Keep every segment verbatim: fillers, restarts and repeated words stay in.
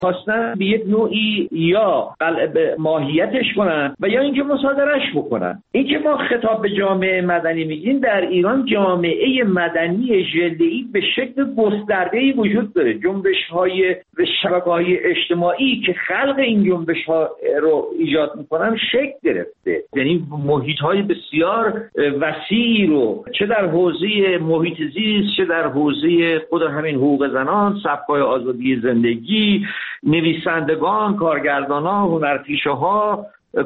خواستن به یک نوعی یا قلب ماهیتش کنن و یا اینکه مصادرهش بکنن. اینکه ما خطاب به جامعه مدنی میگیم، در ایران جامعه مدنی ژله‌ای به شکل گسترده‌ای وجود داره. جنبش‌های و شبکه‌های اجتماعی که خلق این جنبش‌ها رو ایجاد می‌کنن شکل گرفته، یعنی محیط‌های بسیار وسیعی رو چه در حوزه محیط زیست، چه در حوزه خود همین حقوق زنان، سبک‌های آزادی زندگی، نویسندگان، کارگردانان، هنرپیشه‌ها،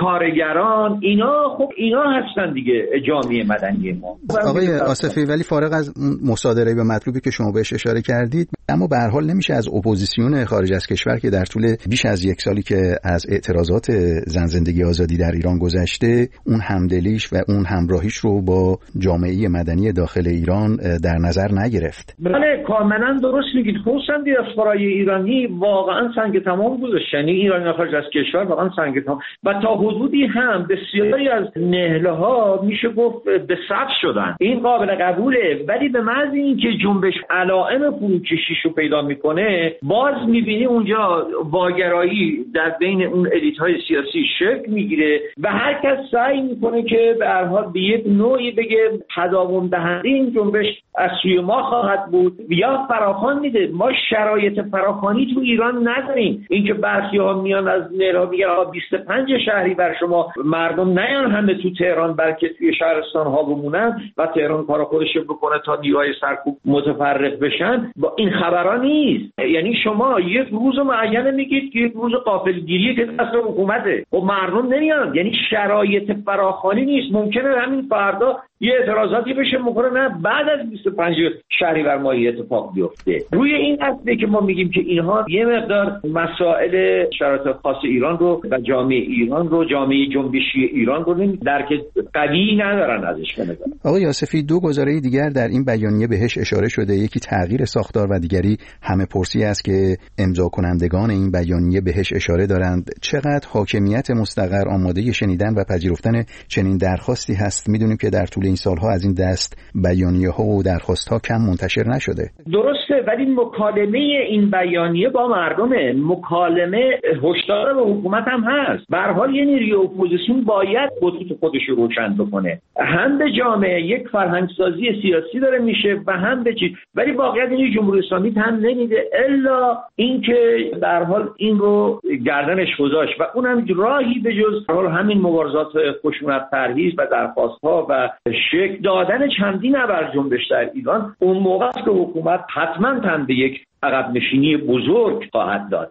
کارگران، اینا خب اینا هستن دیگه جامعه مدنی ما. آقای آصفی، ولی فارغ از مصادره و مطلوبی که شما بهش اشاره کردید، اما به هر حال نمیشه از اپوزیسیون خارج از کشور که در طول بیش از یک سالی که از اعتراضات زن زندگی آزادی در ایران گذشته، اون همدلیش و اون همراهیش رو با جامعه مدنی داخل ایران در نظر نگرفت. بله کاملا درست میگید. خصوصا دیاسپورای ایرانی واقعا سنگ تمام گذاشت، یعنی ایرانی خارج از کشور واقعا سنگ تمام و تا حدودی هم بسیاری از نهله ها میشه گفت به صف شدن. این قابل قبوله، ولی به محض اینکه جنبش علائم فروکشیش رو پیدا میکنه، باز میبینی اونجا واگرایی در بین اون الیت های سیاسی شکل میگیره و هر کس سعی میکنه که به هر حال به یک نوعی بگه تداوم دهنده این جنبش از سوی ما خواهد بود یا فراخوان میده. ما شرایط فراخوانی تو ایران نداریم. اینکه برخی‌ها میان از نهرها میگن بیست و پنج شهری بر شما مردم نیان همه تو تهران، بلکه توی شهرستان ها بمونن و تهران کار خودش بکنه تا نیروهای سرکوب متفرق بشن. با این خبرها نیست. یعنی شما یک روز معین میگید که یک روز غافلگیری که دست حکومته، خب مردم نمیان. یعنی شرایط فراخوانی نیست. ممکنه همین فردا یه اعتراضاتی بشه، میکنه نه بعد از بیست و پنج شهریور ماه اتفاق بیفته. روی این اصله که ما میگیم که اینها یه مقدار مسائل شرایط خاص ایران رو و جامعه ایران رو، جامعه جنبشی ایران رو درک قوی ندارن ازش. کنه آقای آصفی، دو گزاره دیگر در این بیانیه بهش اشاره شده، یکی تغییر ساختار و دیگری همه پرسی است که امضا کنندگان این بیانیه بهش اشاره دارند. چقدر حاکمیت مستقر آماده شنیدن و پذیرفتن چنین درخواستی هست؟ میدونیم که در طول این سالها از این دست بیانیه ها و درخواست ها کم منتشر نشده. درسته، ولی مکالمه این بیانیه با مردمه، مکالمه هشدار به حکومت هم هست. به هر حال یه نیروی اپوزیسیون باید خطوط خودش رو روشن بکنه. هم به جامعه یک فرهنگ سازی سیاسی داره میشه و هم به چی، ولی واقعیت این جمهوری اسلامی هم نمیده الا اینکه به هر حال این رو گردنش گذاشت و اونم راهی به جز همین مبارزات خشونت پرهیز و درخواست ها و شکل دادن چندین ابر جنبش در ایران، اون موقع است که حکومت حتما تن به یک عقب نشینی بزرگ خواهد داد.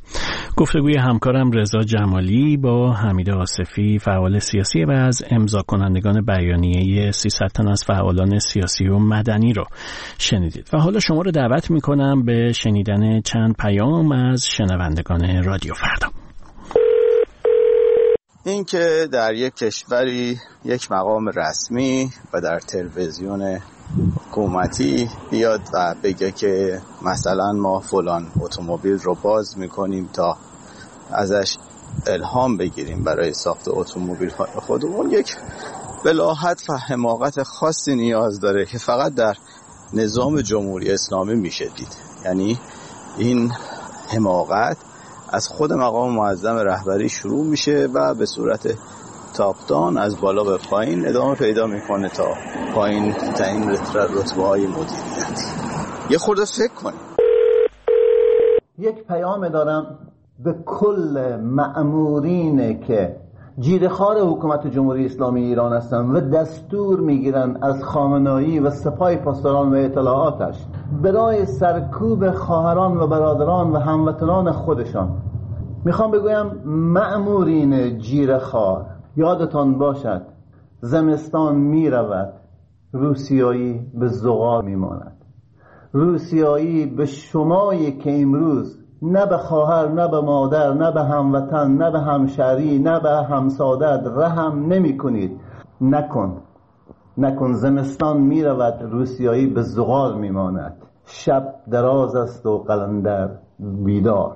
گفتگوی همکارم رضا جمالی با حمید آصفی، فعال سیاسی و از امضا کنندگان بیانیه سیصد تن از فعالان سیاسی و مدنی رو شنیدید و حالا شما رو دعوت میکنم به شنیدن چند پیام از شنوندگان رادیو فردا. این که در یک کشوری یک مقام رسمی و در تلویزیون حکومتی بیاد و بگه که مثلا ما فلان اتومبیل رو باز میکنیم تا ازش الهام بگیریم برای ساخت اتومبیل خودمون، یک بلاهت و حماقت خاصی نیاز داره که فقط در نظام جمهوری اسلامی میشه دید. یعنی این حماقت از خود مقام معظم رهبری شروع میشه و به صورت تاپدان از بالا به پایین ادامه پیدا میکنه تا پایین تعیین رتبه های مدیریتی. یه خورده فکر کنیم. یک پیام دارم به کل مأمورین که جیره‌خوار حکومت جمهوری اسلامی ایران هستن و دستور میگیرن از خامنه‌ای و سپاه پاسداران و اطلاعاتش برای سرکوب خواهران و برادران و هموطنان خودشان. میخوام بگویم مأمورین جیره‌خوار، یادتان باشد زمستان میرود، روسیایی به زغال میماند. روسیایی به شمایی که امروز نه به خواهر، نه به مادر، نه به هموطن، نه به همشهری، نه به همسادت رحم نمی کنید. نکن نکن زمستان می رود، روسیایی به زغال می ماند. شب دراز است و قلندر بیدار.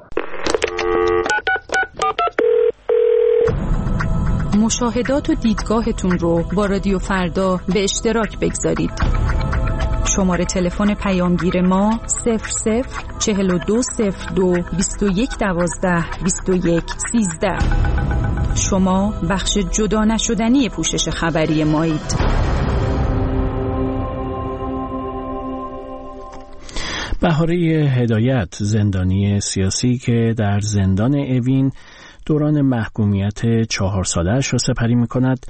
مشاهدات و دیدگاهتون رو با رادیو فردا به اشتراک بگذارید. شماره تلفن پیامگیر ما صفر صفر چهل و دو صفر دو بیست و یک دوازده بیست و یک سیزده. شما بخش جدا نشدنی پوشش خبری مایید. بهاره هدایت، زندانی سیاسی که در زندان اوین دوران محکومیت چهار ساله‌اش را سپری می‌کند،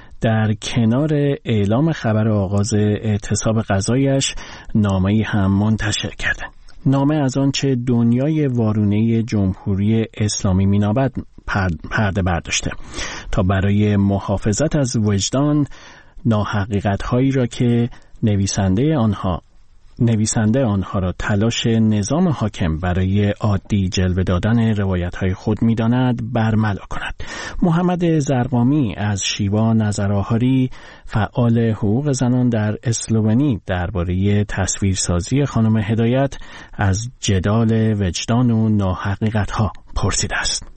در کنار اعلام خبر آغاز اعتصاب قضایش نامه‌ای هم منتشر کرده. نامه از آنچه دنیای وارونه جمهوری اسلامی می‌نامد پرده برداشته تا برای محافظت از وجدان ناحقیقت‌هایی را که نویسنده آنها نویسنده آنها را تلاش نظام حاکم برای عادی جلوه دادن روایت‌های خود می‌داند برملا کند. محمد زرقامی از شیوا نظرآهاری، فعال حقوق زنان در اسلوونی، درباره تصویرسازی خانم هدایت از جدال وجدان و ناحقیقت‌ها پرسیده است.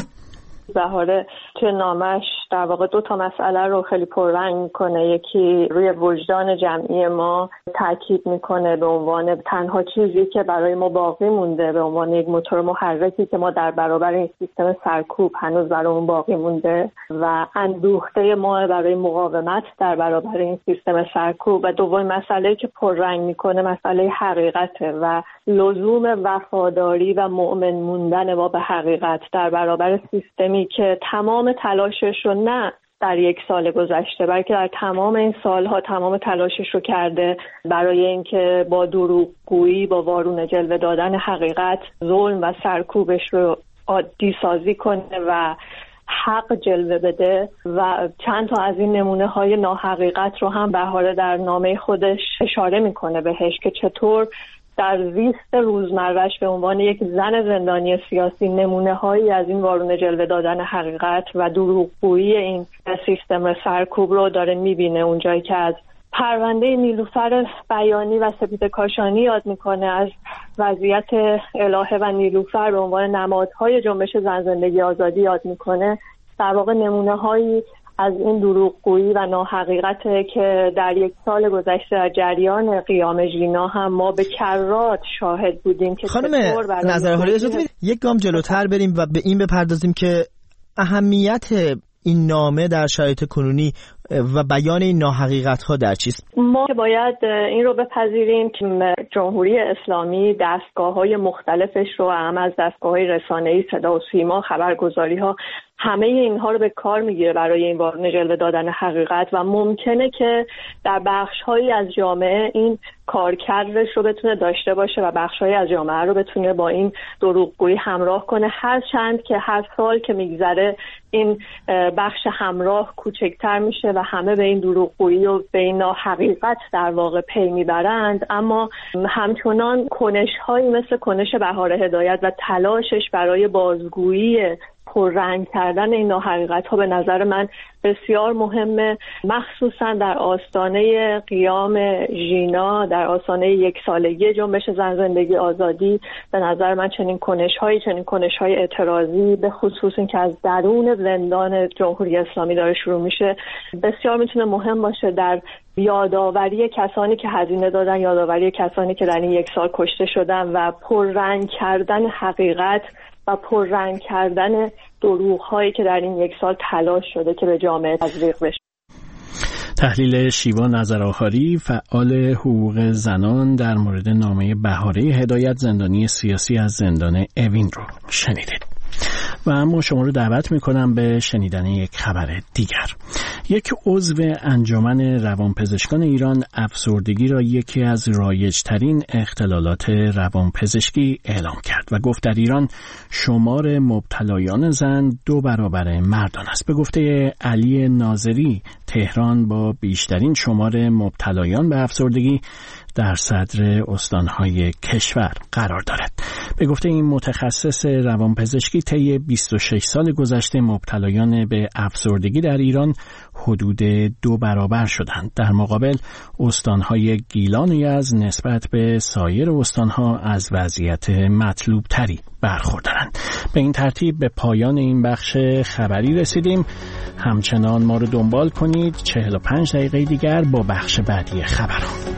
بهاره توی نامش در واقع دو تا مسئله رو خیلی پررنگ میکنه. یکی روی وجدان جمعی ما تاکید میکنه به عنوان تنها چیزی که برای ما باقی مونده، به عنوان یک موتور محرکی که ما در برابر این سیستم سرکوب هنوز برامون باقی مونده و اندوخته ما برای مقاومت در برابر این سیستم سرکوب. و دومین مسئله که پررنگ میکنه مسئله حقیقته و لزوم وفاداری و مؤمن موندن ما به حقیقت در برابر سیستمی که تمام تلاشش رو نه در یک سال گذشته بلکه در تمام این سالها تمام تلاشش رو کرده برای اینکه با دروغگویی، با وارونه جلوه دادن حقیقت، ظلم و سرکوبش رو عادی سازی کنه و حق جلوه بده. و چند تا از این نمونه های ناحقیقت رو هم بهاره در نامه خودش اشاره میکنه بهش که چطور در زیست روزمره‌اش به عنوان یک زن زندانی سیاسی نمونه هایی از این وارونه جلوه دادن حقیقت و دروغگویی این سیستم سرکوب رو داره میبینه. اونجایی که از پرونده نیلوفر بیانی و سپید کاشانی یاد میکنه، از وضعیت الهه و نیلوفر به عنوان نمادهای جنبش زن زندگی آزادی یاد میکنه، در واقع نمونه هایی از این دروغگویی و ناحقیقته که در یک سال گذشته در جریان قیام ژینا هم ما به کرات شاهد بودیم. که خانم نظرآهاری اجازه بدید یک گام جلوتر بریم و به این بپردازیم که اهمیت این نامه در شرایط کنونی و بیان این ناحقیقت‌ها در چیست؟ ما باید این رو بپذیریم که جمهوری اسلامی دستگاه‌های مختلفش رو، هم از دستگاه‌های رسانه‌ای، صدا و سیما، خبرگزاری‌ها، همه اینها رو به کار میگیره برای این وارونه جلوه دادن حقیقت و ممکنه که در بخش‌هایی از جامعه این کارکردش رو بتونه داشته باشه و بخش‌هایی از جامعه رو بتونه با این دروغگویی همراه کنه، هر چند که هر سال که میگذره این بخش همراه کوچکتر میشه و همه به این دروغگویی و به این ناحقیقت در واقع پی میبرند. اما همچنان کنش‌هایی مثل کنش بهاره هدایت و تلاشش برای بازگویی پررنگ کردن این ناحقیقت ها به نظر من بسیار مهمه، مخصوصا در آستانه قیام ژینا، در آستانه یک سالگی جنبش زن زندگی آزادی. به نظر من چنین کنش هایی چنین کنش های اعتراضی، به خصوص این که از درون زندان جمهوری اسلامی داره شروع میشه، بسیار میتونه مهم باشه در یادآوری کسانی که هزینه دادن، یادآوری کسانی که در این یک سال کشته شدن و پررنگ کردن حقیقت و پررنگ کردن دروغ هایی که در این یک سال تلاش شده که به جامعه تزریق بشه. تحلیل شیوا نظرآهاری، فعال حقوق زنان، در مورد نامه بهاره هدایت، زندانی سیاسی از زندان اوین رو شنیدید. و اما شما رو دعوت میکنم به شنیدن یک خبر دیگر. یک عضو انجمن روانپزشکان ایران افسردگی را یکی از رایج‌ترین اختلالات روانپزشکی اعلام کرد و گفت در ایران شمار مبتلایان زن دو برابر مردان است. به گفته علی ناظری، تهران با بیشترین شمار مبتلایان به افسردگی در صدر استانهای کشور قرار دارد. به گفته این متخصص روانپزشکی، طی بیست و شش سال گذشته مبتلایان به افسردگی در ایران حدود دو برابر شدند. در مقابل استانهای گیلان و یزد نسبت به سایر استانها از وضعیت مطلوب تری برخوردارند. به این ترتیب به پایان این بخش خبری رسیدیم. همچنان ما رو دنبال کنید. چهل و پنج دقیقه دیگر با بخش بعدی خبران.